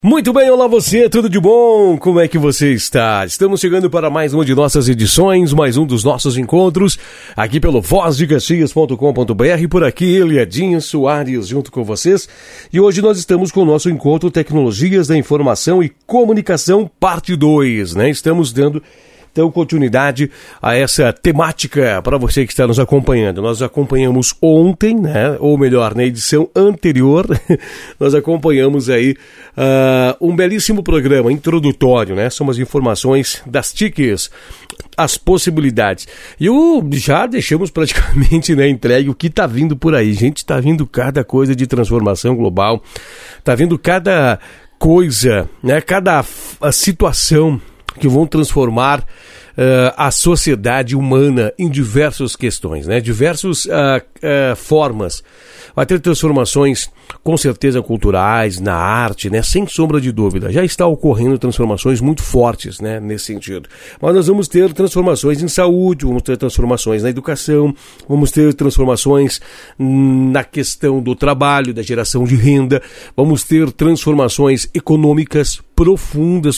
Muito bem, olá você, tudo de bom? Como é que você está? Estamos chegando para mais uma de nossas edições, mais um dos nossos encontros, aqui pelo vozdecaxias.com.br, por aqui ele, Edinho Soares, junto com vocês. E hoje nós estamos com o nosso encontro Tecnologias da Informação e Comunicação, parte 2, né? Estamos dando então continuidade a essa temática para você que está nos acompanhando. Nós acompanhamos ontem, né? Ou melhor, na edição anterior, nós acompanhamos aí um belíssimo programa introdutório, né? São as informações das TICs, as possibilidades. E já deixamos praticamente, né, entregue o que está vindo por aí. Gente, está vindo cada coisa de transformação global, está vindo cada coisa, né? Cada situação que vão transformar a sociedade humana em diversas questões, né? Diversas formas. Vai ter transformações, com certeza, culturais, na arte, né? Sem sombra de dúvida. Já está ocorrendo transformações muito fortes, né? Nesse sentido. Mas nós vamos ter transformações em saúde, vamos ter transformações na educação, vamos ter transformações na questão do trabalho, da geração de renda, vamos ter transformações econômicas profundas.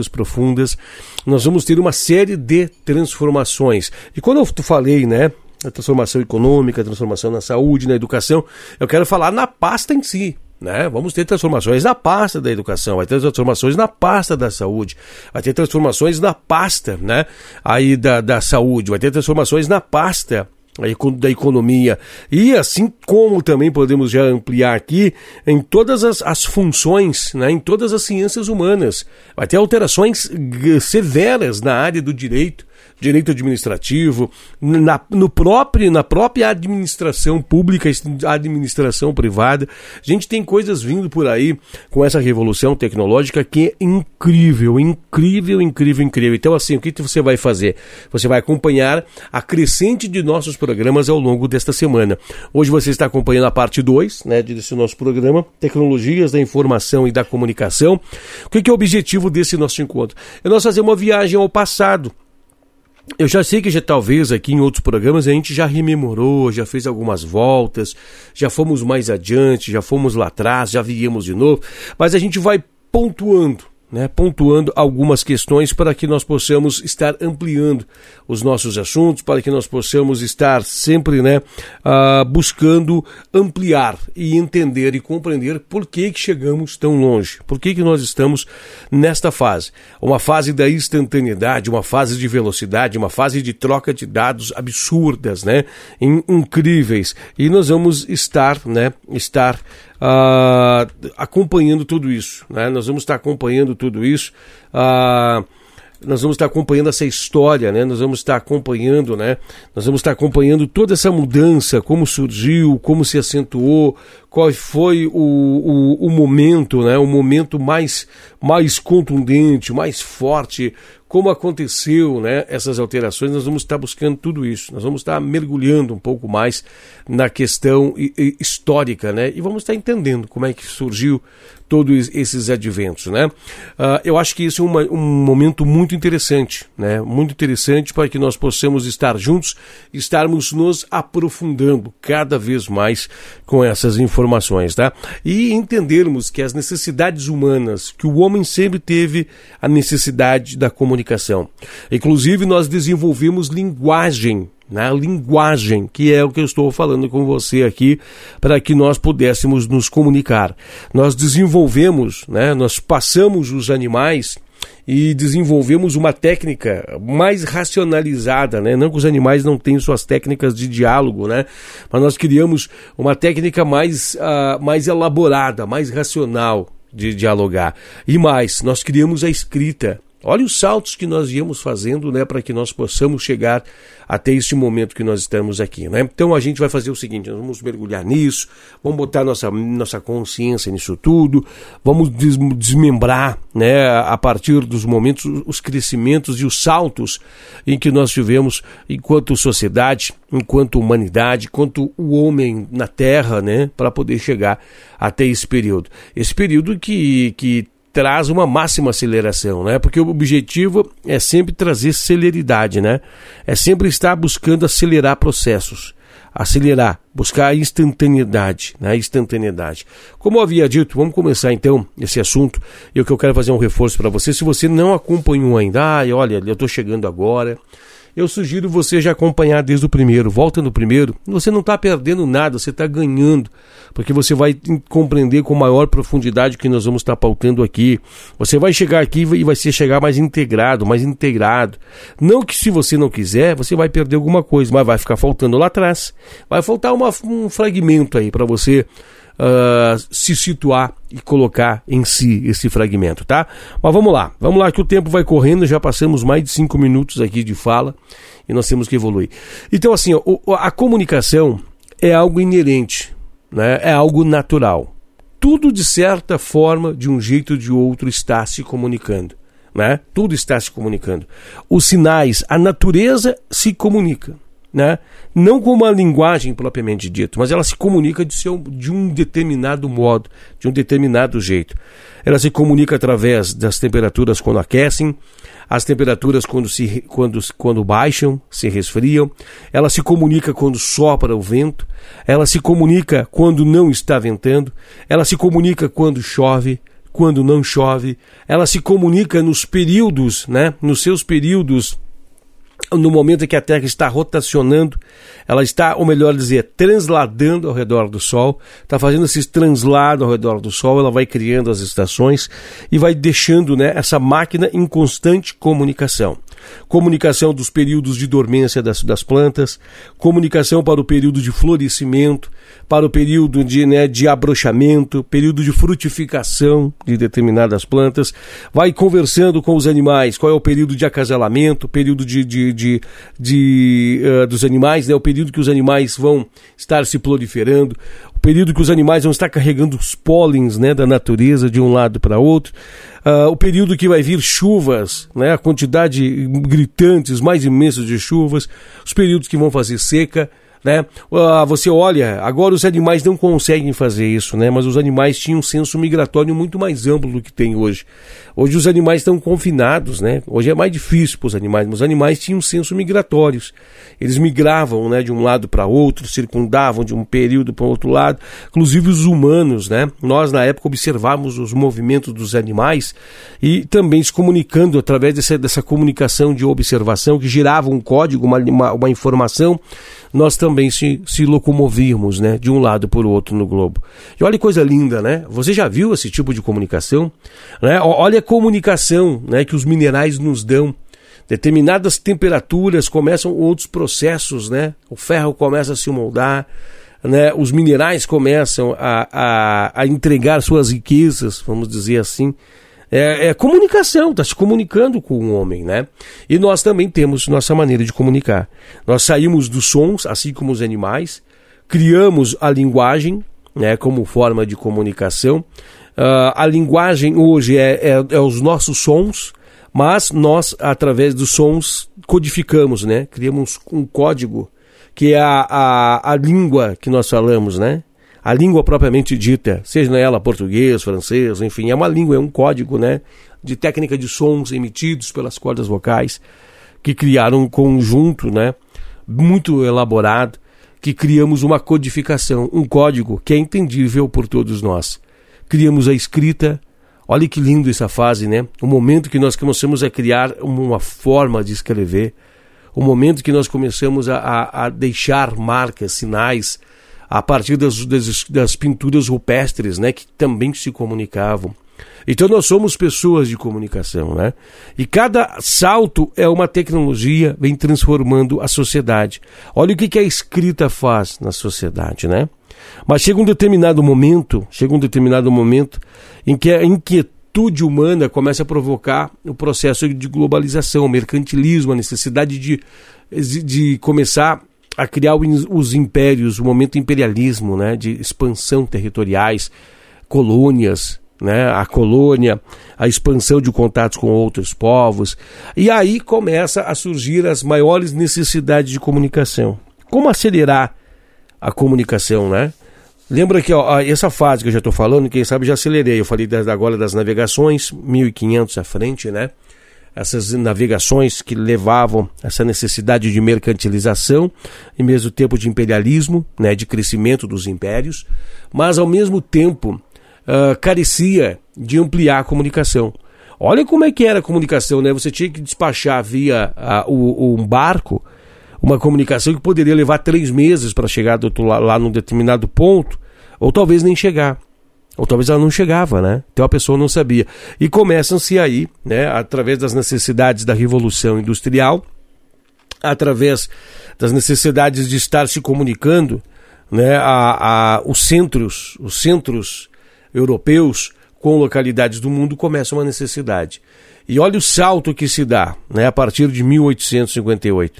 Nós vamos ter uma série de transformações. E quando eu falei, né, a transformação econômica, a transformação na saúde, na educação, eu quero falar na pasta em si, né? Vamos ter transformações na pasta da educação, vai ter transformações na pasta da saúde, vai ter transformações na pasta, né, aí da saúde, vai ter transformações na pasta da economia, e assim como também podemos já ampliar aqui em todas as funções, né, em todas as ciências humanas. Vai ter alterações severas na área do direito administrativo, na própria administração pública, administração privada. A gente tem coisas vindo por aí com essa revolução tecnológica que é incrível. Então, assim, o que você vai fazer? Você vai acompanhar a crescente de nossos programas ao longo desta semana. Hoje você está acompanhando a parte 2, né, desse nosso programa, Tecnologias da Informação e da Comunicação. O que é o objetivo desse nosso encontro? É nós fazer uma viagem ao passado. Eu já sei que talvez aqui em outros programas a gente já rememorou, já fez algumas voltas, já fomos mais adiante, já fomos lá atrás, já viemos de novo, mas a gente vai pontuando, né? Pontuando algumas questões para que nós possamos estar ampliando os nossos assuntos, para que nós possamos estar sempre, né, buscando ampliar e entender e compreender por que chegamos tão longe, por que nós estamos nesta fase. Uma fase da instantaneidade, uma fase de velocidade, uma fase de troca de dados absurdas, né, incríveis. E nós vamos estar acompanhando tudo isso, né? Nós vamos estar acompanhando tudo isso, nós vamos estar acompanhando essa história, né? Nós vamos estar acompanhando, né? Nós vamos estar acompanhando toda essa mudança, como surgiu, como se acentuou, qual foi o momento, né? O momento mais contundente, mais forte, como aconteceu, né, essas alterações. Nós vamos estar buscando tudo isso, nós vamos estar mergulhando um pouco mais na questão histórica, né, e vamos estar entendendo como é que surgiu todos esses adventos, né. Eu acho que isso é um momento muito interessante, né, muito interessante para que nós possamos estar juntos, estarmos nos aprofundando cada vez mais com essas informações, tá, e entendermos que as necessidades humanas, que o homem sempre teve a necessidade da comunicação. Inclusive, nós desenvolvemos linguagem, né? Linguagem, que é o que eu estou falando com você aqui, para que nós pudéssemos nos comunicar. Nós desenvolvemos, né? Nós passamos os animais e desenvolvemos uma técnica mais racionalizada, né? Não que os animais não tenham suas técnicas de diálogo, né? Mas nós criamos uma técnica mais elaborada, mais racional de dialogar. E mais, nós criamos a escrita. Olha os saltos que nós íamos fazendo, né, para que nós possamos chegar até este momento que nós estamos aqui, né? Então a gente vai fazer o seguinte, nós vamos mergulhar nisso, vamos botar nossa consciência nisso tudo, vamos desmembrar, né, a partir dos momentos, os crescimentos e os saltos em que nós tivemos enquanto sociedade, enquanto humanidade, enquanto o homem na Terra, né, para poder chegar até esse período. Esse período que traz uma máxima aceleração, né? Porque o objetivo é sempre trazer celeridade, né? É sempre estar buscando acelerar processos. acelerar, buscar a instantaneidade, né? Instantaneidade. Como eu havia dito, vamos começar então esse assunto, e o que eu quero fazer um reforço para você. Se você não acompanhou ainda, olha, eu estou chegando agora, eu sugiro você já acompanhar desde o primeiro. Volta no primeiro, você não está perdendo nada, você está ganhando, porque você vai compreender com maior profundidade o que nós vamos estar pautando aqui. Você vai chegar aqui e vai chegar mais integrado, mais integrado. Não que se você não quiser, você vai perder alguma coisa, mas vai ficar faltando lá atrás. Vai faltar um fragmento aí para você se situar e colocar em si esse fragmento, tá? Mas vamos lá que o tempo vai correndo, já passamos mais de 5 minutos aqui de fala e nós temos que evoluir. Então assim, a comunicação é algo inerente, né? É algo natural. Tudo de certa forma, de um jeito ou de outro, está se comunicando, né? Tudo está se comunicando. Os sinais, a natureza se comunica, né? Não com uma linguagem propriamente dita, mas ela se comunica de um determinado modo, de um determinado jeito. Ela se comunica através das temperaturas quando aquecem, as temperaturas quando baixam, se resfriam. Ela se comunica quando sopra o vento, ela se comunica quando não está ventando, ela se comunica quando chove, quando não chove, ela se comunica nos períodos, né? Nos seus períodos, no momento em que a Terra está rotacionando, ela está, ou melhor dizer, transladando ao redor do Sol, está fazendo esse translado ao redor do Sol, ela vai criando as estações e vai deixando, né, essa máquina em constante comunicação. Comunicação dos períodos de dormência das plantas, comunicação para o período de florescimento, para o período de abrochamento, período de frutificação de determinadas plantas, vai conversando com os animais, qual é o período de acasalamento, período dos animais, né, o período que os animais vão estar se proliferando, o período que os animais vão estar carregando os pólens, né, da natureza de um lado para outro, o período que vai vir chuvas, né, a quantidade gritantes, mais imensa de chuvas, os períodos que vão fazer seca, né? Você olha, agora os animais não conseguem fazer isso, né? Mas os animais tinham um senso migratório muito mais amplo do que tem hoje. Hoje os animais estão confinados, né? Hoje é mais difícil para os animais, mas os animais tinham um senso migratórios. Eles migravam, né, de um lado para outro, circundavam de um período para o outro lado. Inclusive os humanos, né? Nós na época observávamos os movimentos dos animais e também se comunicando através dessa comunicação de observação que gerava um código, uma informação. Nós também se locomovíamos, né, de um lado para o outro no globo. E olha que coisa linda, né? Você já viu esse tipo de comunicação? Né? Olha a comunicação, né, que os minerais nos dão. Determinadas temperaturas começam outros processos, né? O ferro começa a se moldar, né? Os minerais começam a entregar suas riquezas, vamos dizer assim. É comunicação, está se comunicando com o homem, né? E nós também temos nossa maneira de comunicar. Nós saímos dos sons, assim como os animais, criamos a linguagem, né, como forma de comunicação. A linguagem hoje é os nossos sons, mas nós, através dos sons, codificamos, né? Criamos um código, que é a língua que nós falamos, né? A língua propriamente dita, seja ela português, francês, enfim, é uma língua, é um código, né, de técnica de sons emitidos pelas cordas vocais, que criaram um conjunto, né, muito elaborado, que criamos uma codificação, um código que é entendível por todos nós. Criamos a escrita, olha que lindo essa fase, né, o momento que nós começamos a criar uma forma de escrever, o momento que nós começamos a deixar marcas, sinais, a partir das pinturas rupestres, né, que também se comunicavam. Então nós somos pessoas de comunicação, né? E cada salto é uma tecnologia, vem transformando a sociedade. Olha o que a escrita faz na sociedade, né? Mas chega um determinado momento em que a inquietude humana começa a provocar o processo de globalização, o mercantilismo, a necessidade de começar a criar os impérios, o momento imperialismo, né, de expansão territoriais, colônias, né, a colônia, a expansão de contatos com outros povos. E aí começa a surgir as maiores necessidades de comunicação. Como acelerar a comunicação, né? Lembra que essa fase que eu já estou falando, quem sabe já acelerei. Eu falei agora das navegações, 1500 à frente, né? essas navegações que levavam essa necessidade de mercantilização e mesmo tempo de imperialismo, né, de crescimento dos impérios, mas ao mesmo tempo carecia de ampliar a comunicação. Olha como é que era a comunicação, né? Você tinha que despachar via um barco uma comunicação que poderia levar 3 meses para chegar do outro lado, lá num determinado ponto, ou talvez nem chegar. Ou talvez ela não chegava, né? Então a pessoa não sabia. E começam-se aí, né, através das necessidades da Revolução Industrial, através das necessidades de estar se comunicando, né, os centros europeus com localidades do mundo, começa uma necessidade. E olha o salto que se dá, né, a partir de 1858.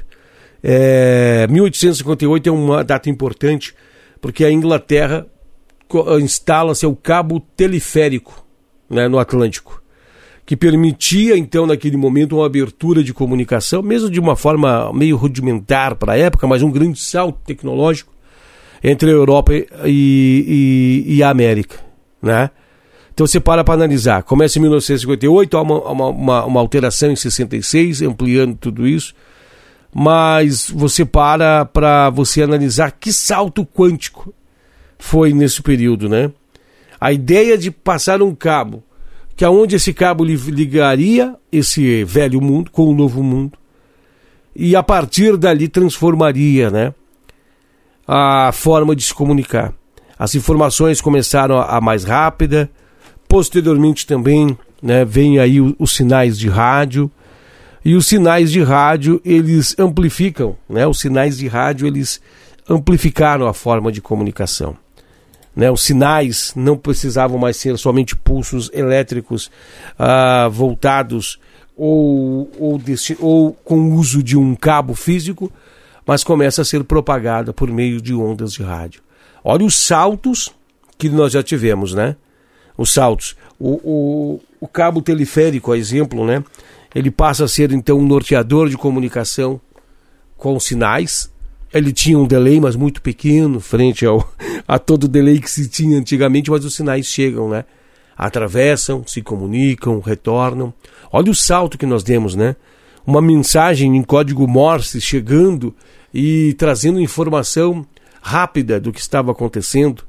1858 é uma data importante, porque a Inglaterra instala-se o cabo teleférico, né, no Atlântico, que permitia então naquele momento uma abertura de comunicação, mesmo de uma forma meio rudimentar para a época, mas um grande salto tecnológico entre a Europa e a América, né? Então você para analisar, começa em 1958, há uma alteração em 66, ampliando tudo isso, mas você para você analisar que salto quântico foi nesse período, né? A ideia de passar um cabo, que aonde esse cabo ligaria esse velho mundo com o novo mundo, e a partir dali transformaria, né, a forma de se comunicar. As informações começaram a mais rápida, posteriormente também, né, vem aí os sinais de rádio, e os sinais de rádio, eles amplificam, né? Os sinais de rádio, eles amplificaram a forma de comunicação. Né, os sinais não precisavam mais ser somente pulsos elétricos voltados ou com o uso de um cabo físico, mas começa a ser propagada por meio de ondas de rádio. Olha os saltos que nós já tivemos, né? Os saltos. O cabo teleférico, a exemplo, né? Ele passa a ser então um norteador de comunicação com sinais. Ele tinha um delay, mas muito pequeno, frente a todo o delay que se tinha antigamente, mas os sinais chegam, né? Atravessam, se comunicam, retornam. Olha o salto que nós demos, né? Uma mensagem em código Morse chegando e trazendo informação rápida do que estava acontecendo,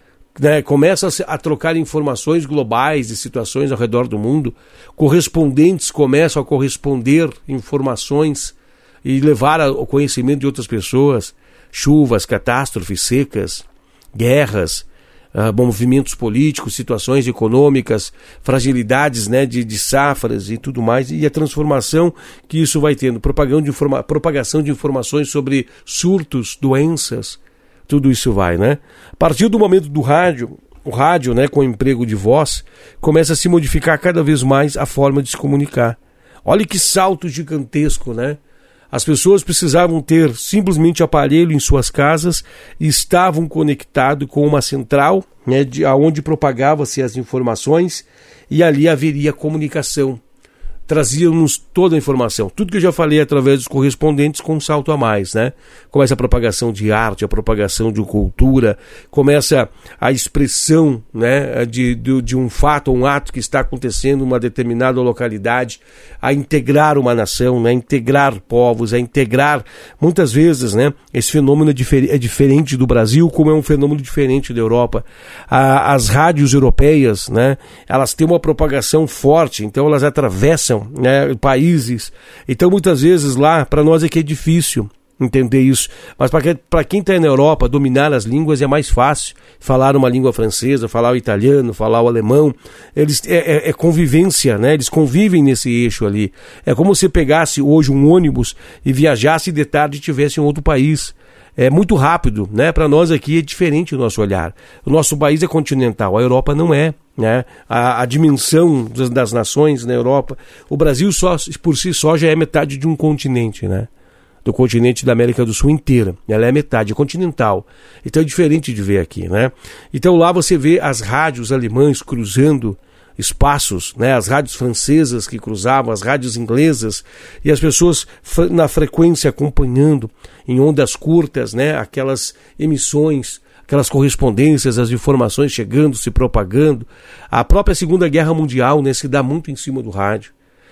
né? Começa a trocar informações globais de situações ao redor do mundo. Correspondentes começam a corresponder informações e levar ao conhecimento de outras pessoas, chuvas, catástrofes, secas, guerras, movimentos políticos, situações econômicas, fragilidades, né, de safras e tudo mais, e a transformação que isso vai tendo, propagação de informações sobre surtos, doenças, tudo isso vai, né? A partir do momento do rádio, o rádio, né, com o emprego de voz, começa a se modificar cada vez mais a forma de se comunicar. Olha que salto gigantesco, né? As pessoas precisavam ter simplesmente aparelho em suas casas e estavam conectados com uma central, né, onde propagava-se as informações, e ali haveria comunicação. Trazíamos toda a informação. Tudo que eu já falei através dos correspondentes com um salto a mais, né? Começa a propagação de arte, a propagação de cultura, começa a expressão, né, de um fato ou um ato que está acontecendo em uma determinada localidade, a integrar uma nação, né, a integrar povos, a integrar, muitas vezes, né, esse fenômeno é diferente do Brasil, como é um fenômeno diferente da Europa. As rádios europeias, né, elas têm uma propagação forte, então elas atravessam, né, países. Então muitas vezes lá, para nós é que é difícil entender isso, mas para quem está na Europa, dominar as línguas é mais fácil. Falar uma língua francesa, falar o italiano, falar o alemão, eles é convivência, né? Eles convivem nesse eixo ali. É como se pegasse hoje um ônibus e viajasse de tarde e estivesse em outro país. É muito rápido, né? Para nós aqui é diferente o nosso olhar. O nosso país é continental, a Europa não é, né? A dimensão das nações na Europa, o Brasil só por si só já é metade de um continente, né? Do continente da América do Sul inteira. Ela é metade, é continental. Então é diferente de ver aqui, né? Então lá você vê as rádios alemãs cruzando espaços, né? As rádios francesas que cruzavam, as rádios inglesas, e as pessoas na frequência acompanhando em ondas curtas, né? Aquelas emissões, aquelas correspondências, as informações chegando, se propagando. A própria Segunda Guerra Mundial, né, se dá muito em cima do rádio.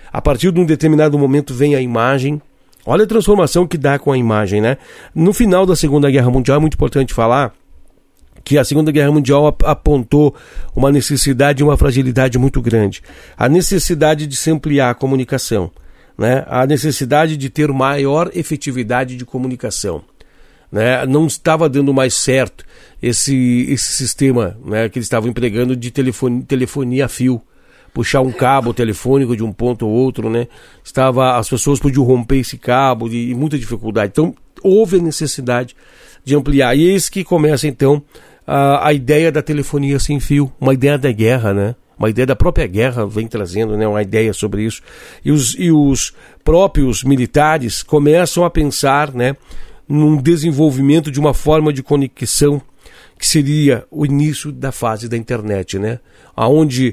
A partir de um determinado momento vem a imagem. Olha a transformação que dá com a imagem, né? No final da Segunda Guerra Mundial é muito importante falar que a Segunda Guerra Mundial apontou uma necessidade e uma fragilidade muito grande. A necessidade de se ampliar a comunicação, né? A necessidade de ter maior efetividade de comunicação, né? Não estava dando mais certo esse sistema, né, que eles estavam empregando de telefonia a fio. Puxar um cabo telefônico de um ponto ao outro, né? As pessoas podiam romper esse cabo e muita dificuldade. Então, houve a necessidade de ampliar. E eis que começa, então, a ideia da telefonia sem fio, uma ideia da guerra, né? Uma ideia da própria guerra vem trazendo, né, uma ideia sobre isso. E os próprios militares começam a pensar, né, num desenvolvimento de uma forma de conexão que seria o início da fase da internet, né? Onde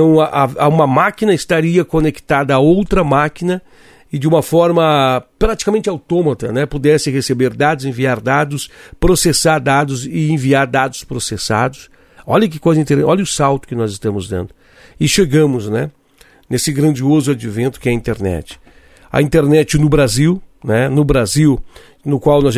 uma máquina estaria conectada a outra máquina e de uma forma praticamente autômata, né? Pudesse receber dados, enviar dados, processar dados e enviar dados processados. Olha que coisa interessante, olha o salto que nós estamos dando. E chegamos, né, nesse grandioso advento que é a internet. A internet no Brasil, né? No Brasil, no qual nós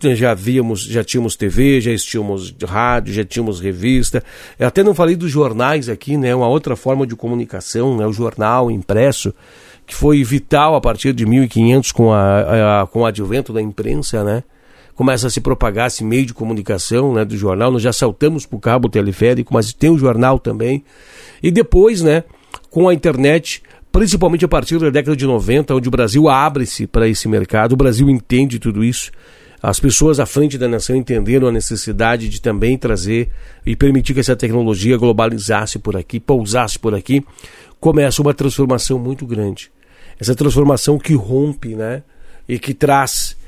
já tínhamos TV, já tínhamos rádio, já tínhamos revista. Eu até não falei dos jornais aqui, né? Uma outra forma de comunicação, né? O jornal impresso, que foi vital a partir de 1500 com o advento da imprensa, né? Começa a se propagar esse meio de comunicação, né, do jornal. Nós já saltamos para o cabo teleférico, mas tem o jornal também. E depois, né, com a internet, principalmente a partir da década de 90, onde o Brasil abre-se para esse mercado, o Brasil entende tudo isso. As pessoas à frente da nação entenderam a necessidade de também trazer e permitir que essa tecnologia globalizasse por aqui, pousasse por aqui. Começa uma transformação muito grande. Essa transformação que rompe, né, e que traz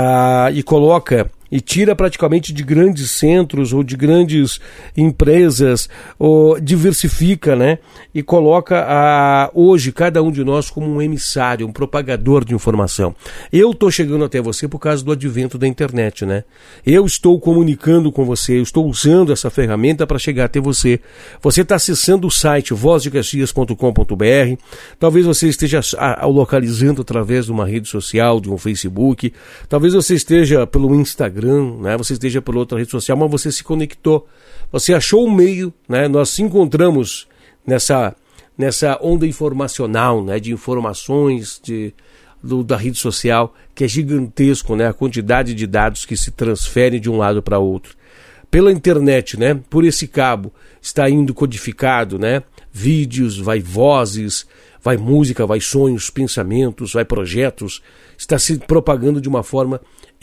e coloca e tira praticamente de grandes centros ou de grandes empresas, ou diversifica, né? E coloca hoje cada um de nós como um emissário, um propagador de informação. Eu estou chegando até você por causa do advento da internet, né? Eu estou comunicando com você, eu estou usando essa ferramenta para chegar até você. Você está acessando o site vozdecaxias.com.br, talvez você esteja localizando através de uma rede social, de um Facebook, talvez você esteja pelo Instagram, né? Você esteja por outra rede social, mas você se conectou, você achou um meio, né? Nós se encontramos nessa onda informacional, né? De informações da rede social, que é gigantesco, né? A quantidade de dados que se transferem de um lado para outro. Pela internet, né? Por esse cabo, está indo codificado, né? Vídeos, vai vozes, vai música, vai sonhos, pensamentos, vai projetos, está se propagando de uma forma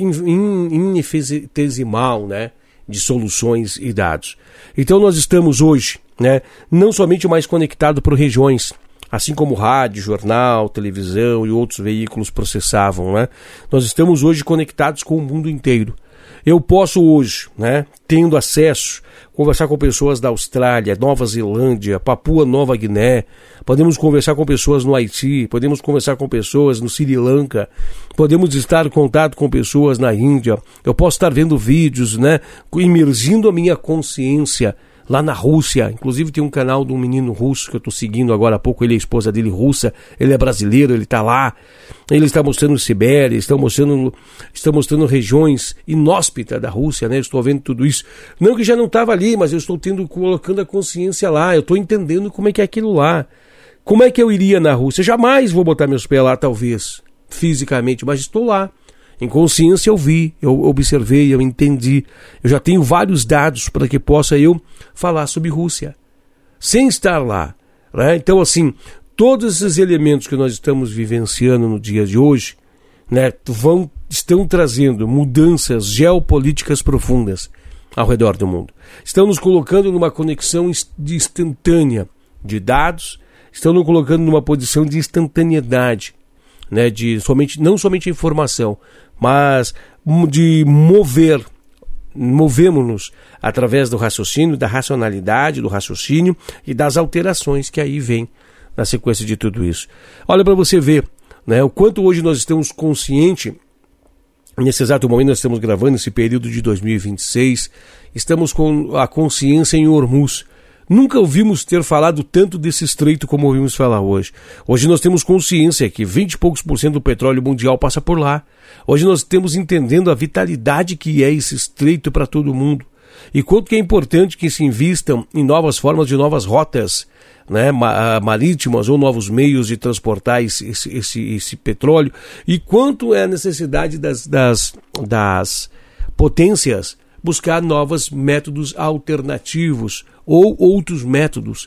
infinitesimal, né, de soluções e dados. Então nós estamos hoje, né, não somente mais conectados por regiões, assim como rádio, jornal, televisão e outros veículos processavam, né, nós estamos hoje conectados com o mundo inteiro. Eu posso hoje, né, tendo acesso, conversar com pessoas da Austrália, Nova Zelândia, Papua Nova Guiné, podemos conversar com pessoas no Haiti, podemos conversar com pessoas no Sri Lanka, podemos estar em contato com pessoas na Índia, eu posso estar vendo vídeos, né, imergindo a minha consciência lá na Rússia. Inclusive tem um canal de um menino russo que eu estou seguindo agora há pouco, ele é a esposa dele russa, ele é brasileiro, ele está lá, ele está mostrando Sibéria, está mostrando regiões inóspitas da Rússia, né? Eu estou vendo tudo isso, não que já não estava ali, mas eu estou colocando a consciência lá, eu estou entendendo como é que é aquilo lá, como é que eu iria na Rússia. Jamais vou botar meus pés lá, talvez, fisicamente, mas estou lá. Em consciência eu vi, eu observei, eu entendi. Eu já tenho vários dados para que possa eu falar sobre Rússia, sem estar lá, né? Então, assim, todos esses elementos que nós estamos vivenciando no dia de hoje, né, estão trazendo mudanças geopolíticas profundas ao redor do mundo. Estão nos colocando numa conexão instantânea de dados, estão nos colocando numa posição de instantaneidade, né, não somente a informação, mas de movemos-nos através do raciocínio, da racionalidade, do raciocínio e das alterações que aí vêm na sequência de tudo isso. Olha para você ver, né, o quanto hoje nós estamos conscientes. Nesse exato momento nós estamos gravando esse período de 2026, estamos com a consciência em Hormuz, Nunca ouvimos ter falado tanto desse estreito como ouvimos falar hoje. Hoje nós temos consciência que 20 e poucos % do petróleo mundial passa por lá. Hoje nós estamos entendendo a vitalidade que é esse estreito para todo mundo. E quanto que é importante que se invistam em novas formas de novas rotas, né, marítimas ou novos meios de transportar esse petróleo. E quanto é a necessidade das potências buscar novos métodos alternativos ou outros métodos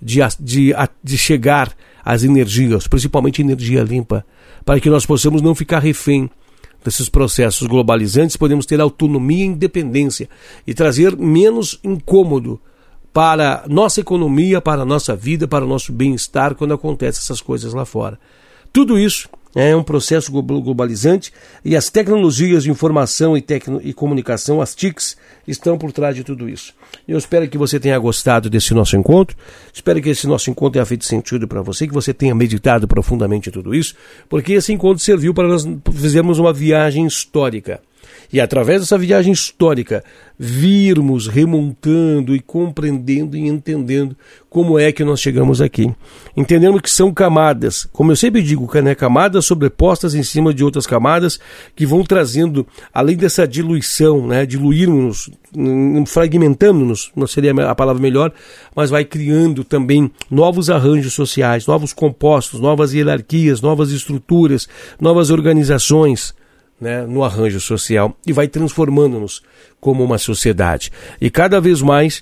de chegar às energias, principalmente energia limpa, para que nós possamos não ficar refém desses processos globalizantes, podemos ter autonomia e independência e trazer menos incômodo para nossa economia, para a nossa vida, para o nosso bem-estar quando acontecem essas coisas lá fora. Tudo isso é um processo globalizante e as tecnologias de informação e comunicação, as TICs, estão por trás de tudo isso. Eu espero que você tenha gostado desse nosso encontro, espero que esse nosso encontro tenha feito sentido para você, que você tenha meditado profundamente tudo isso, porque esse encontro serviu para nós fizermos uma viagem histórica. E através dessa viagem histórica, virmos remontando e compreendendo e entendendo como é que nós chegamos aqui. Entendendo que são camadas, como eu sempre digo, né, camadas sobrepostas em cima de outras camadas que vão trazendo, além dessa diluição, né, diluirmos, fragmentando-nos, não seria a palavra melhor, mas vai criando também novos arranjos sociais, novos compostos, novas hierarquias, novas estruturas, novas organizações, né, no arranjo social e vai transformando-nos como uma sociedade. E cada vez mais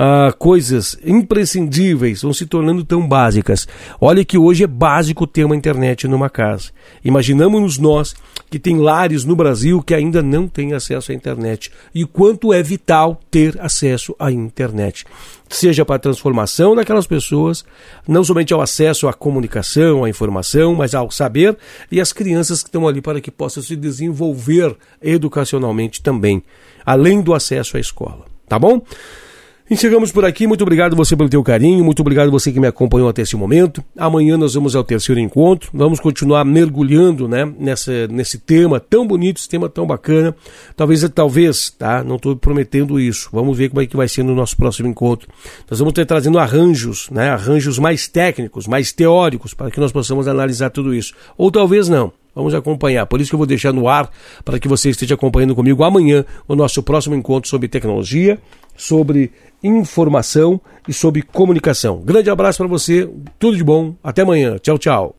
coisas imprescindíveis vão se tornando tão básicas. Olha que hoje é básico ter uma internet numa casa. Imaginamos nós que tem lares no Brasil que ainda não têm acesso à internet. E quanto é vital ter acesso à internet. Seja para a transformação daquelas pessoas, não somente ao acesso à comunicação, à informação, mas ao saber e às crianças que estão ali para que possam se desenvolver educacionalmente também, além do acesso à escola. Tá bom? Encerramos por aqui, muito obrigado você pelo teu carinho, muito obrigado você que me acompanhou até esse momento. Amanhã nós vamos ao terceiro encontro, vamos continuar mergulhando, né, nesse tema tão bonito, esse tema tão bacana. Talvez, tá? Não estou prometendo isso, vamos ver como é que vai ser no nosso próximo encontro. Nós vamos ter trazendo arranjos, né, arranjos mais técnicos, mais teóricos, para que nós possamos analisar tudo isso. Ou talvez não. Vamos acompanhar, por isso que eu vou deixar no ar para que você esteja acompanhando comigo amanhã o nosso próximo encontro sobre tecnologia, sobre informação e sobre comunicação. Grande abraço para você, tudo de bom, até amanhã, tchau, tchau.